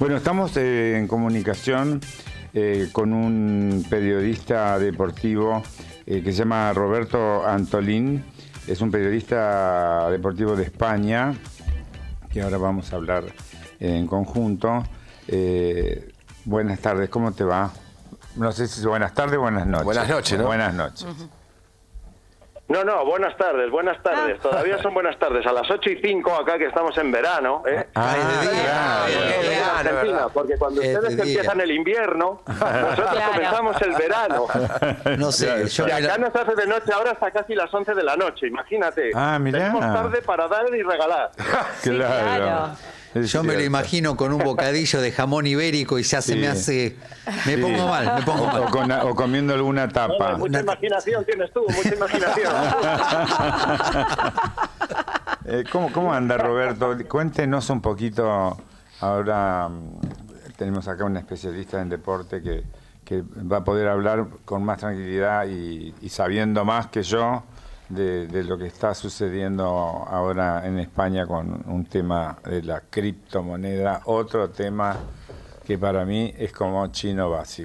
Bueno, estamos en comunicación con un periodista deportivo que se llama Roberto Antolín. Es un periodista deportivo de España, que ahora vamos a hablar en conjunto. Buenas tardes, ¿cómo te va? No sé si es buenas tardes o buenas noches. Buenas noches, ¿no? Buenas noches. No, buenas tardes. Todavía son buenas tardes. A las 8:05 acá, que estamos en verano. Argentina, porque cuando ustedes empiezan el invierno, nosotros comenzamos el verano. No sé. Y acá nos hace de noche ahora hasta casi las 11 de la noche, imagínate. Mirá. Tenemos tarde para dar y regalar. Claro. Yo me lo imagino con un bocadillo de jamón ibérico y ya se me hace... Me pongo mal. O comiendo alguna tapa. Mucha imaginación tienes tú, mucha imaginación. ¿Cómo anda, Roberto? Cuéntenos un poquito. Ahora tenemos acá un especialista en deporte que va a poder hablar con más tranquilidad y sabiendo más que yo de lo que está sucediendo ahora en España con un tema de la criptomoneda, otro tema que para mí es como chino básico.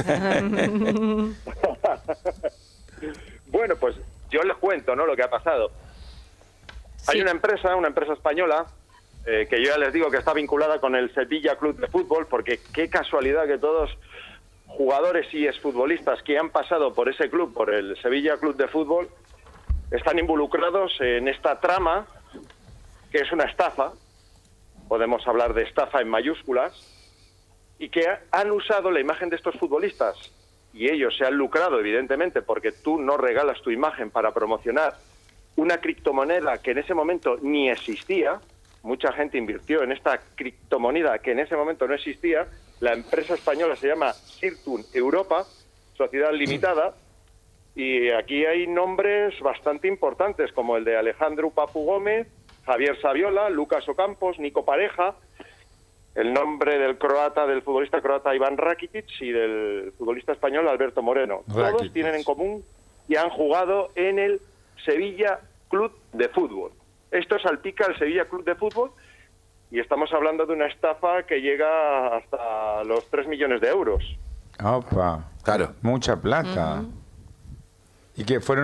Bueno, pues yo les cuento, ¿no?, lo que ha pasado. Hay una empresa española, que yo ya les digo que está vinculada con el Sevilla Club de Fútbol, porque qué casualidad que todos jugadores y exfutbolistas que han pasado por ese club, por el Sevilla Club de Fútbol, están involucrados en esta trama, que es una estafa, podemos hablar de estafa en mayúsculas, y que han usado la imagen de estos futbolistas, y ellos se han lucrado, evidentemente, porque tú no regalas tu imagen para promocionar una criptomoneda que en ese momento ni existía. Mucha gente invirtió en esta criptomoneda que en ese momento no existía. La empresa española se llama Cirtun Europa, Sociedad Limitada, y aquí hay nombres bastante importantes, como el de Alejandro Papu Gómez, Javier Saviola, Lucas Ocampos, Nico Pareja, el nombre del futbolista croata Iván Rakitic y del futbolista español Alberto Moreno. Todos tienen en común y han jugado en el Sevilla Club de Fútbol. Esto salpica el Sevilla Club de Fútbol y estamos hablando de una estafa que llega hasta los 3 millones de euros. Opa, claro, mucha plata. Y que fue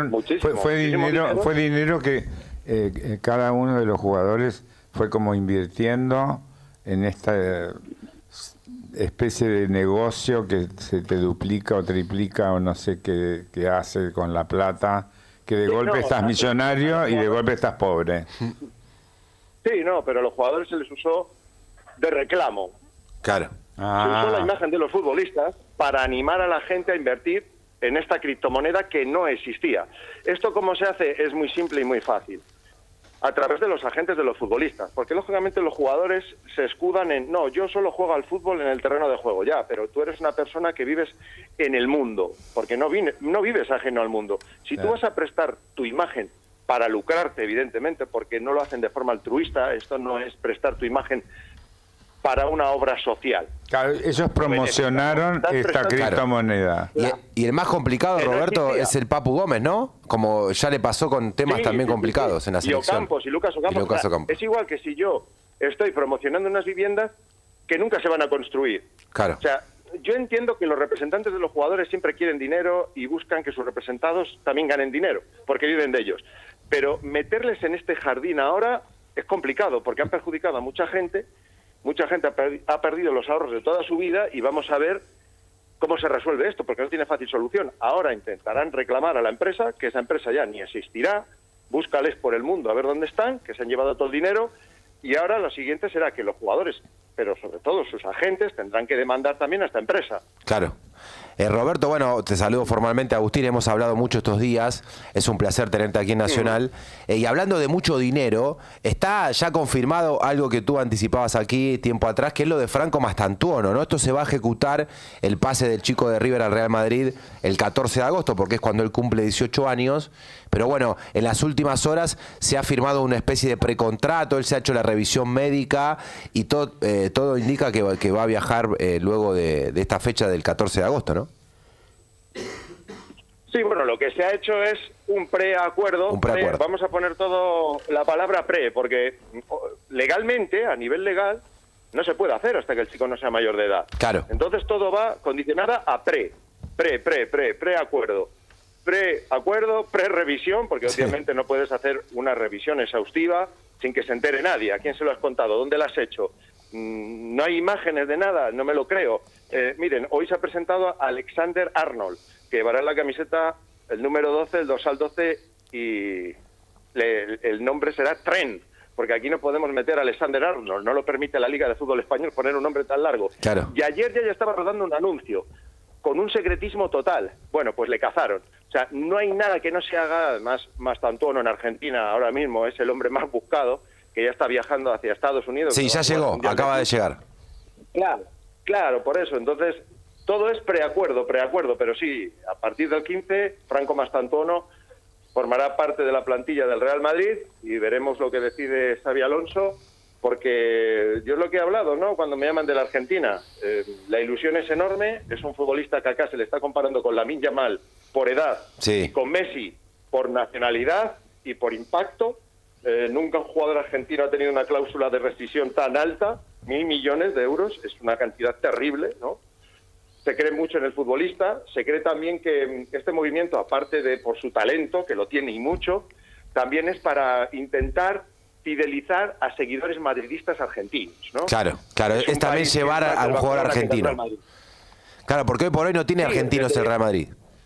dinero que cada uno de los jugadores fue como invirtiendo en esta especie de negocio que se te duplica o triplica o no sé qué hace con la plata, que de golpe estás millonario y de golpe estás pobre. Sí, no, pero a los jugadores se les usó de reclamo. Claro. Se usó la imagen de los futbolistas para animar a la gente a invertir en esta criptomoneda que no existía. ¿Esto cómo se hace? Es muy simple y muy fácil. A través de los agentes de los futbolistas. Porque lógicamente los jugadores se escudan en, no, yo solo juego al fútbol en el terreno de juego. Ya, pero tú eres una persona que vives en el mundo, porque no vives ajeno al mundo. Si tú vas a prestar tu imagen para lucrarte, evidentemente, porque no lo hacen de forma altruista, esto no es prestar tu imagen para una obra social. Claro, ellos promocionaron esta criptomoneda. Y el más complicado, Roberto, es el Papu Gómez, ¿no? Como ya le pasó con temas también complicados en la selección. Y Ocampos, y Lucas Ocampos. Es igual que si yo estoy promocionando unas viviendas que nunca se van a construir. Claro. O sea, yo entiendo que los representantes de los jugadores siempre quieren dinero y buscan que sus representados también ganen dinero, porque viven de ellos. Pero meterles en este jardín ahora es complicado, porque han perjudicado a mucha gente. Mucha gente ha perdido los ahorros de toda su vida y vamos a ver cómo se resuelve esto, porque no tiene fácil solución. Ahora intentarán reclamar a la empresa, que esa empresa ya ni existirá, búscales por el mundo a ver dónde están, que se han llevado todo el dinero, y ahora lo siguiente será que los jugadores, pero sobre todo sus agentes, tendrán que demandar también a esta empresa. Claro. Roberto, bueno, te saludo formalmente, Agustín, hemos hablado mucho estos días, es un placer tenerte aquí en Nacional. Y hablando de mucho dinero, está ya confirmado algo que tú anticipabas aquí tiempo atrás, que es lo de Franco Mastantuono, ¿no? Esto se va a ejecutar, el pase del chico de River al Real Madrid, el 14 de agosto, porque es cuando él cumple 18 años. Pero bueno, en las últimas horas se ha firmado una especie de precontrato, él se ha hecho la revisión médica y todo indica que va a viajar luego de esta fecha del 14 de agosto, ¿no? Sí, bueno, lo que se ha hecho es un preacuerdo. Vamos a poner todo la palabra pre, porque legalmente, a nivel legal, No se puede hacer hasta que el chico no sea mayor de edad. Claro. Entonces todo va condicionada a preacuerdo. Preacuerdo, prerevisión, porque obviamente no puedes hacer una revisión exhaustiva sin que se entere nadie. ¿A quién se lo has contado? ¿Dónde lo has hecho? No hay imágenes de nada, no me lo creo. Miren, hoy se ha presentado a Alexander Arnold, que llevará la camiseta el número 12, el dorsal 12, y el nombre será Trent, porque aquí no podemos meter a Alexander Arnold, no lo permite la Liga de Fútbol Español poner un nombre tan largo. Claro. Y ayer ya estaba rodando un anuncio, con un secretismo total. Bueno, pues le cazaron. O sea, no hay nada que no se haga. Además, Mastantuono en Argentina ahora mismo es el hombre más buscado, que ya está viajando hacia Estados Unidos. Sí, ya llegó, acaba de llegar. Claro, por eso. Entonces, todo es preacuerdo, pero sí, a partir del 15, Franco Mastantuono formará parte de la plantilla del Real Madrid y veremos lo que decide Xabi Alonso, porque yo es lo que he hablado, ¿no? Cuando me llaman de la Argentina, la ilusión es enorme, es un futbolista que acá se le está comparando con Lamine Yamal por edad, sí, y con Messi por nacionalidad y por impacto. Nunca un jugador argentino ha tenido una cláusula de rescisión tan alta, 1.000 millones de euros, es una cantidad terrible, ¿no? Se cree mucho en el futbolista, se cree también que este movimiento, aparte de por su talento, que lo tiene y mucho, también es para intentar fidelizar a seguidores madridistas argentinos, ¿no? Claro, es también llevar a un jugador argentino. Claro, porque hoy por hoy no tiene argentinos el Real Madrid.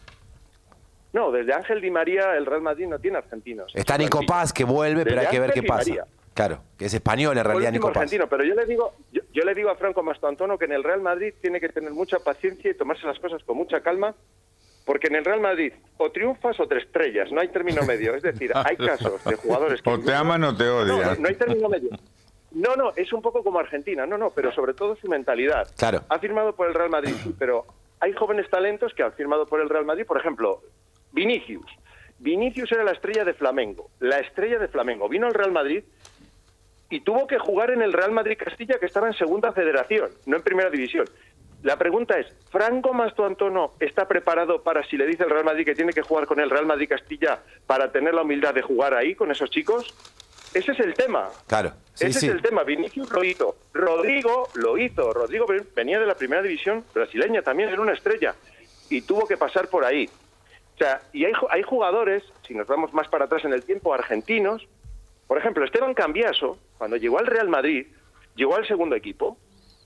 No, desde Ángel Di María el Real Madrid no tiene argentinos. Está Nico Paz, que vuelve, pero hay que ver qué pasa. Claro, que es español en realidad, Nico Paz. Argentino, pero yo le digo a Franco Mastantuono que en el Real Madrid tiene que tener mucha paciencia y tomarse las cosas con mucha calma, porque en el Real Madrid o triunfas o te estrellas, no hay término medio. Es decir, hay casos de jugadores que... O te aman o te odian. No hay término medio. No, es un poco como Argentina, pero sobre todo su mentalidad. Claro. Ha firmado por el Real Madrid, sí, pero hay jóvenes talentos que han firmado por el Real Madrid, por ejemplo, Vinicius. Vinicius era la estrella de Flamengo. Vino al Real Madrid y tuvo que jugar en el Real Madrid Castilla, que estaba en segunda federación, no en primera división. La pregunta es, ¿Franco Mastantuono está preparado para, si le dice el Real Madrid que tiene que jugar con el Real Madrid Castilla, para tener la humildad de jugar ahí con esos chicos? Ese es el tema. Claro. Sí, Ese es el tema. Vinicius lo hizo. Rodrigo lo hizo. Rodrigo venía de la primera división brasileña, también era una estrella, y tuvo que pasar por ahí. O sea, y hay jugadores, si nos vamos más para atrás en el tiempo, argentinos. Por ejemplo, Esteban Cambiaso, cuando llegó al Real Madrid, llegó al segundo equipo.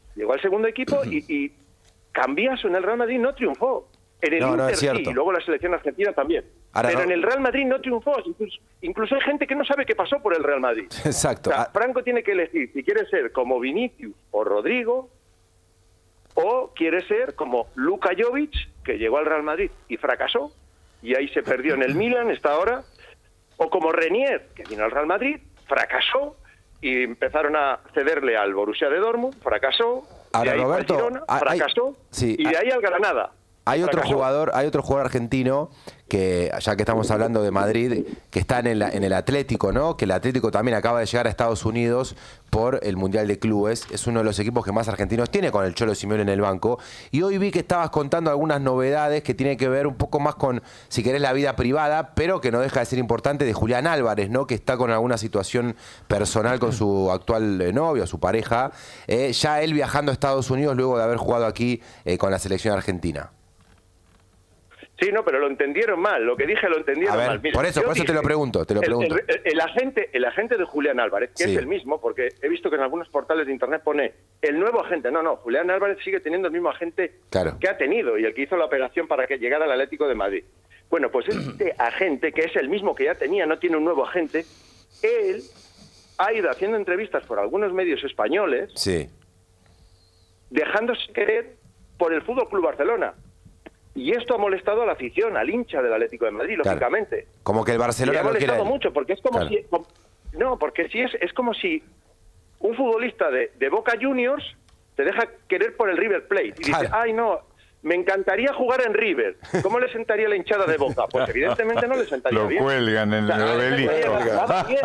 Y Cambiaso en el Real Madrid no triunfó. En el Inter sí, y luego la selección argentina también. Pero en el Real Madrid no triunfó. Incluso hay gente que no sabe qué pasó por el Real Madrid. Exacto. O sea, Franco tiene que elegir si quiere ser como Vinicius o Rodrigo, o quiere ser como Luka Jovic, que llegó al Real Madrid y fracasó, y ahí se perdió en el Milan, está ahora, o como Renier, que vino al Real Madrid, fracasó, y empezaron a cederle al Borussia de Dortmund, fracasó, ahora, de ahí Roberto, al Girona, fracasó, y de ahí al Granada. Hay otro jugador argentino que, ya que estamos hablando de Madrid, que está en el Atlético, ¿no? Que el Atlético también acaba de llegar a Estados Unidos por el Mundial de Clubes. Es uno de los equipos que más argentinos tiene, con el Cholo Simeone en el banco. Y hoy vi que estabas contando algunas novedades que tienen que ver un poco más con, si querés, la vida privada, pero que no deja de ser importante, de Julián Álvarez, ¿no? Que está con alguna situación personal con su actual novio, su pareja. Ya él viajando a Estados Unidos luego de haber jugado aquí con la selección argentina. Sí, no, pero lo entendieron mal. Lo que dije lo entendieron mal. Mira, por eso te lo pregunto. El agente de Julián Álvarez, que es el mismo, porque he visto que en algunos portales de internet pone el nuevo agente. No, Julián Álvarez sigue teniendo el mismo agente que ha tenido y el que hizo la operación para que llegara al Atlético de Madrid. Bueno, pues este agente, que es el mismo que ya tenía, no tiene un nuevo agente, él ha ido haciendo entrevistas por algunos medios españoles, dejándose querer por el Fútbol Club Barcelona. Y esto ha molestado a la afición, al hincha del Atlético de Madrid, lógicamente. Como que el Barcelona no quiere. Ha molestado mucho, porque es como si... No, porque si es como si un futbolista de Boca Juniors te deja querer por el River Plate. Y dice, ay, no, me encantaría jugar en River. ¿Cómo le sentaría la hinchada de Boca? Pues evidentemente no le sentaría bien. Lo cuelgan en el obelisco.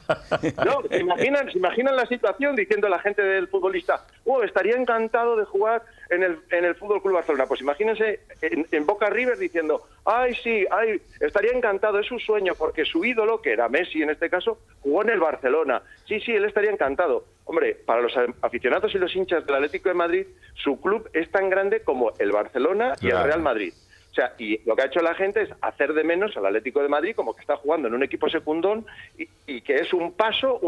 No, se imaginan la situación diciendo la gente del futbolista, estaría encantado de jugar en el Fútbol Club Barcelona. Pues imagínense en Boca River diciendo, estaría encantado, es su sueño, porque su ídolo, que era Messi en este caso, jugó en el Barcelona. Sí, él estaría encantado. Hombre, para los aficionados y los hinchas del Atlético de Madrid, su club es tan grande como el Barcelona y el Real Madrid. O sea, y lo que ha hecho la gente es hacer de menos al Atlético de Madrid como que está jugando en un equipo secundón y que es un paso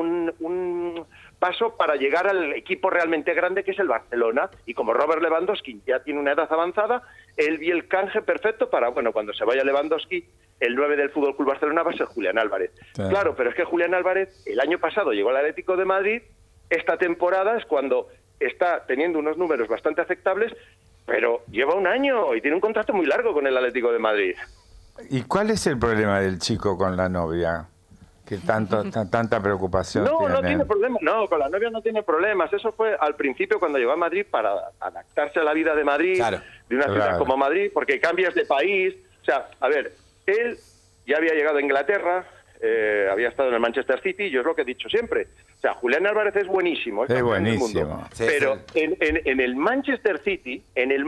para llegar al equipo realmente grande que es el Barcelona. Y como Robert Lewandowski ya tiene una edad avanzada, él vio el canje perfecto para, cuando se vaya Lewandowski, el 9 del Fútbol Club Barcelona va a ser Julián Álvarez. Claro, pero es que Julián Álvarez el año pasado llegó al Atlético de Madrid, esta temporada es cuando está teniendo unos números bastante aceptables, pero lleva un año y tiene un contrato muy largo con el Atlético de Madrid. ¿Y cuál es el problema del chico con la novia? Que tanta preocupación tiene. No tiene problemas. No, con la novia no tiene problemas. Eso fue al principio cuando llegó a Madrid para adaptarse a la vida de Madrid, de una ciudad como Madrid, porque cambias de país. O sea, a ver, él ya había llegado a Inglaterra, había estado en el Manchester City, yo es lo que he dicho siempre. O sea, Julián Álvarez es buenísimo. Es buenísimo. Sí, pero en el Manchester City,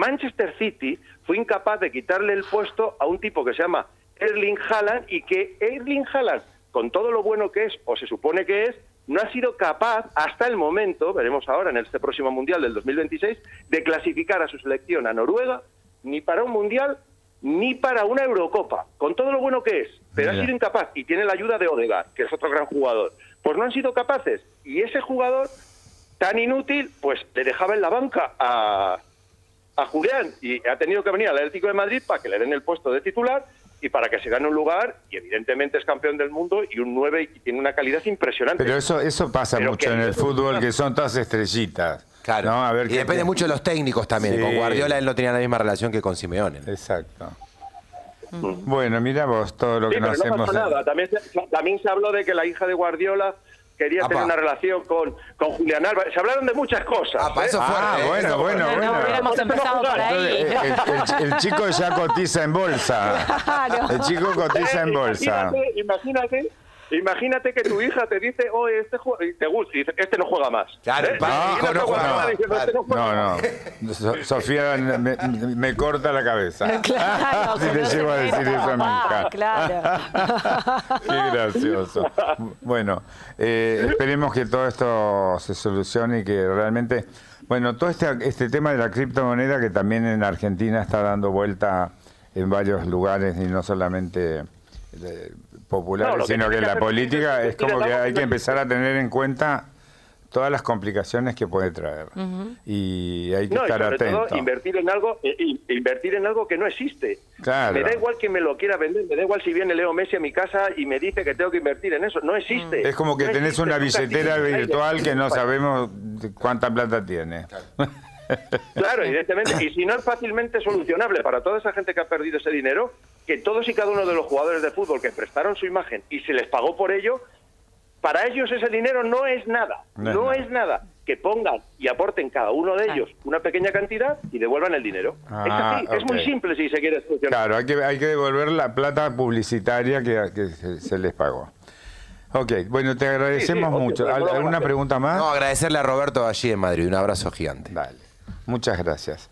fue incapaz de quitarle el puesto a un tipo que se llama Erling Haaland, y que Erling Haaland, con todo lo bueno que es, o se supone que es, no ha sido capaz hasta el momento, veremos ahora en este próximo Mundial del 2026, de clasificar a su selección a Noruega, ni para un Mundial, ni para una Eurocopa, con todo lo bueno que es, pero ha sido incapaz, y tiene la ayuda de Odegaard, que es otro gran jugador. Pues no han sido capaces, y ese jugador tan inútil, pues le dejaba en la banca a Julián, y ha tenido que venir al Atlético de Madrid para que le den el puesto de titular y para que se gane un lugar, y evidentemente es campeón del mundo y un 9 y tiene una calidad impresionante. Pero eso pasa mucho en el fútbol, que son todas estrellitas. Claro, ¿no? A ver, y depende mucho de los técnicos también. Sí. Con Guardiola él no tenía la misma relación que con Simeone. Exacto. Bueno, mira vos todo lo que nos pero no hacemos. pasa nada. También se habló de que la hija de Guardiola quería tener una relación con Julián Álvarez. Se hablaron de muchas cosas. Eso fue. Bueno. No hubiéramos empezado por ahí. El chico ya cotiza en bolsa. Claro. El chico cotiza en bolsa. Imagínate que tu hija te dice, este juega, te gusta, y dice, este no juega más. Claro, no juega. No. Sofía me corta la cabeza. Claro, si le llego a decir eso a mi hija. Claro. Qué gracioso. Bueno, esperemos que todo esto se solucione y que realmente... Bueno, todo este tema de la criptomoneda, que también en Argentina está dando vuelta en varios lugares y no solamente populares, sino que en la política, es como que hay que empezar a tener en cuenta todas las complicaciones que puede traer. Y hay que estar atento. Todo, invertir en algo que no existe. Claro. Me da igual que me lo quiera vender, me da igual si viene Leo Messi a mi casa y me dice que tengo que invertir en eso. No existe. Es como que no tenés existe, una billetera virtual que no sabemos cuánta plata tiene. Claro, evidentemente. Y si no es fácilmente solucionable para toda esa gente que ha perdido ese dinero, que todos y cada uno de los jugadores de fútbol que prestaron su imagen y se les pagó por ello, para ellos ese dinero no es nada. No es nada. Que pongan y aporten cada uno de ellos una pequeña cantidad y devuelvan el dinero. Es así, es muy simple si se quiere solucionar. Claro, hay que devolver la plata publicitaria que se les pagó. Ok, bueno, te agradecemos mucho. ¿Alguna pregunta más? No, agradecerle a Roberto allí en Madrid. Un abrazo gigante. Dale. Muchas gracias.